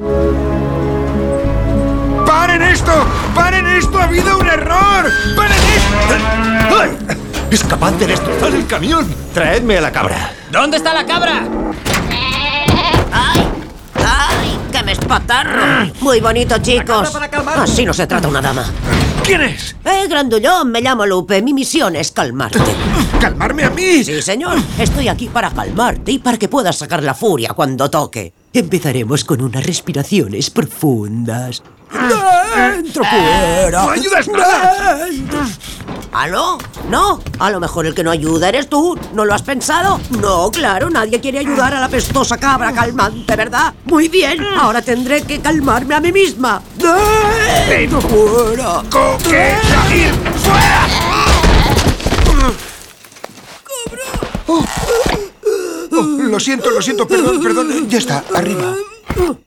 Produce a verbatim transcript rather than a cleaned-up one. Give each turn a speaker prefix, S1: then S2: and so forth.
S1: ¡Paren esto! ¡Paren esto! ¡Ha habido un error! ¡Paren esto!
S2: ¡Ay! ¡Es capaz de destrozar el camión! ¡Traedme a la cabra!
S3: ¿Dónde está la cabra?
S4: ¡Ay! ¡Ay! ¡Qué me espatarro! Muy bonito, chicos.
S3: para calmar.
S4: Así no se trata una dama.
S1: ¿Quién es?
S4: Eh, grandullón, me llamo Lupe. Mi misión es calmarte.
S1: ¡Calmarme a mí!
S4: Sí, señor. Estoy aquí para calmarte y para que puedas sacar la furia cuando toque. Empezaremos con unas respiraciones profundas. ¡Dentro, fuera!
S1: ¡No ayudas nada!
S4: ¡Dentro! ¿Aló? No, a lo mejor el que no ayuda eres tú. ¿No lo has pensado? No, claro, nadie quiere ayudar a la pestosa cabra calmante, ¿verdad? Muy bien, ahora tendré que calmarme a mí misma. ¡Dentro, fuera!
S1: ¡Coqueta! ¡Ir fuera! Oh, oh, lo siento, lo siento, perdón, perdón. Ya está, arriba.